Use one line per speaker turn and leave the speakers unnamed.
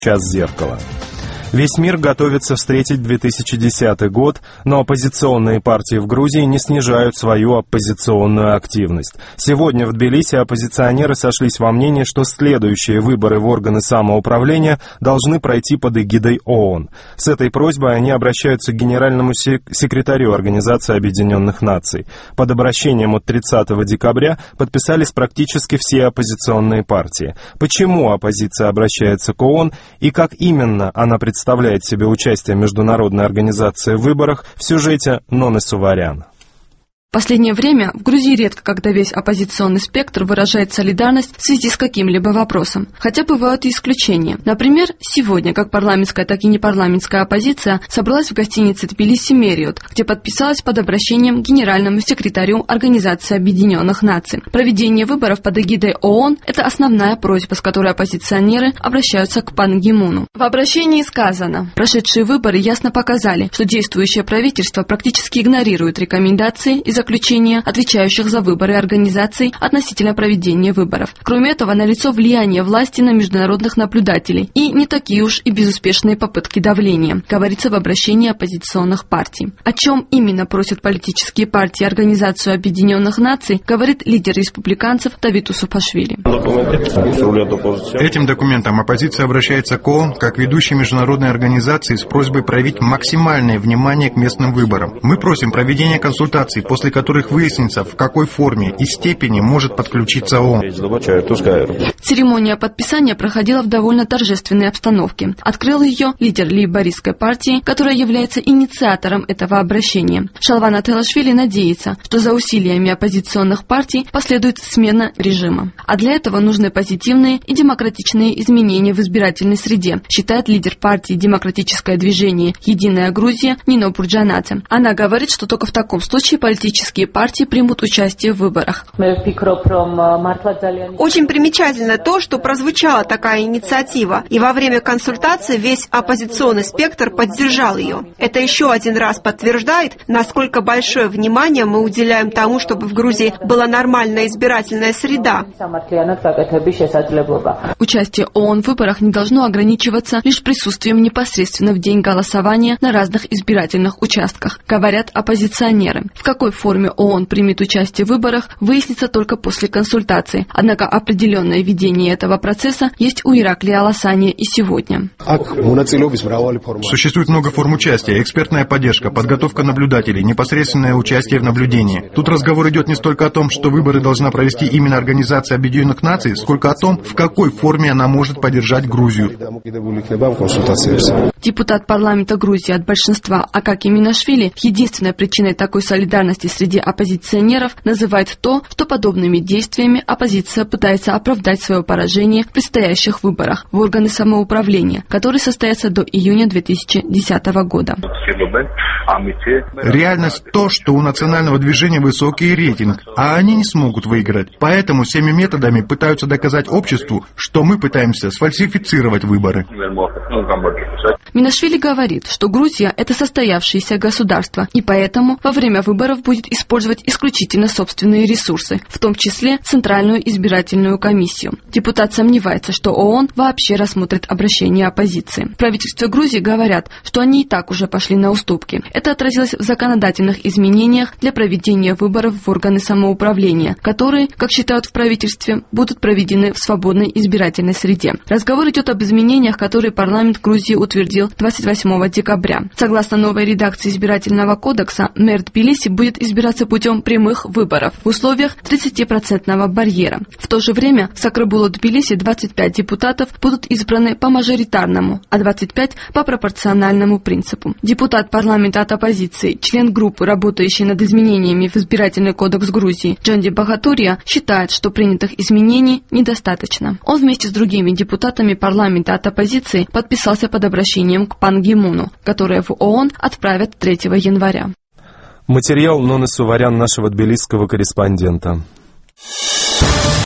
«Час зеркала». Весь мир готовится встретить 2010 год, но оппозиционные партии в Грузии не снижают свою оппозиционную активность. Сегодня в Тбилиси оппозиционеры сошлись во мнении, что следующие выборы в органы самоуправления должны пройти под эгидой ООН. С этой просьбой они обращаются к генеральному секретарю Организации Объединенных Наций. Под обращением от 30 декабря подписались практически все оппозиционные партии. Почему оппозиция обращается к ООН и как именно она представляет себе участие международной организации в выборах, в сюжете Ноны Суварян.
В последнее время в Грузии редко, когда весь оппозиционный спектр выражает солидарность в связи с каким-либо вопросом. Хотя бывают и исключения. Например, сегодня как парламентская, так и непарламентская оппозиция собралась в гостинице Тбилиси Мериот, где подписалась под обращением к генеральному секретарю Организации Объединенных Наций. Проведение выборов под эгидой ООН – это основная просьба, с которой оппозиционеры обращаются к Пан Ги Муну. В обращении сказано: прошедшие выборы ясно показали, что действующее правительство практически игнорирует рекомендации и заключения, отвечающих за выборы организаций относительно проведения выборов. Кроме этого, налицо влияние власти на международных наблюдателей и не такие уж и безуспешные попытки давления, говорится в обращении оппозиционных партий. О чем именно просят политические партии Организацию Объединенных Наций, говорит лидер республиканцев Давид Усупашвили.
Этим документом оппозиция обращается к ООН как ведущей международной организации с просьбой проявить максимальное внимание к местным выборам. Мы просим проведения консультаций, после которых выяснится, в какой форме и степени может подключиться ООН.
Церемония подписания проходила в довольно торжественной обстановке. Открыл ее лидер лейбористской партии, которая является инициатором этого обращения. Шалван Ателашвили надеется, что за усилиями оппозиционных партий последует смена режима. А для этого нужны позитивные и демократичные изменения в избирательной среде, считает лидер партии «Демократическое движение. Единая Грузия» Нино Бурджанадзе. Она говорит, что только в таком случае политические партии примут участие в выборах.
Очень примечательно то, что прозвучала такая инициатива, и во время консультации весь оппозиционный спектр поддержал ее. Это еще один раз подтверждает, насколько большое внимание мы уделяем тому, чтобы в Грузии была нормальная избирательная среда.
Участие ООН в выборах не должно ограничиваться лишь присутствием непосредственно в день голосования на разных избирательных участках, говорят оппозиционеры. В какой форме ООН примет участие в выборах, выяснится только после консультации. Однако определенное видение этого процесса есть у Ираклия Аласания и сегодня.
Существует много форм участия: экспертная поддержка, подготовка наблюдателей, непосредственное участие в наблюдении. Тут разговор идет не столько о том, что выборы должна провести именно Организация Объединенных Наций, сколько о том, в какой форме она может поддержать Грузию.
Депутат парламента Грузии от большинства Акаки Минашвили единственной причиной такой солидарности среди оппозиционеров называет то, что подобными действиями оппозиция пытается оправдать свое поражение в предстоящих выборах в органы самоуправления, которые состоятся до июня 2010 года.
Реальность то, что у национального движения высокий рейтинг, а они не смогут выиграть. Поэтому всеми методами пытаются доказать обществу, что мы пытаемся сфальсифицировать выборы.
Минашвили говорит, что Грузия – это состоявшееся государство, и поэтому во время выборов будет использовать исключительно собственные ресурсы, в том числе Центральную избирательную комиссию. Депутат сомневается, что ООН вообще рассмотрит обращение оппозиции. В правительстве Грузии говорят, что они и так уже пошли на уступки. Это отразилось в законодательных изменениях для проведения выборов в органы самоуправления, которые, как считают в правительстве, будут проведены в свободной избирательной среде. Разговор идет об изменениях, которые парламент Грузии утвердил 28 декабря. Согласно новой редакции избирательного кодекса, мэр Тбилиси будет избираться путем прямых выборов в условиях 30% барьера. В то же время в Сакрабулу-Тбилиси 25 депутатов будут избраны по мажоритарному, а 25 по пропорциональному принципу. Депутат парламента от оппозиции, член группы, работающей над изменениями в избирательный кодекс Грузии, Джонди Бахатурия, считает, что принятых изменений недостаточно. Он вместе с другими депутатами парламента от оппозиции подписался под обращением к Пан Ги Муну, которое в ООН отправят 3 января.
Материал Ноны Суварян, нашего тбилисского корреспондента.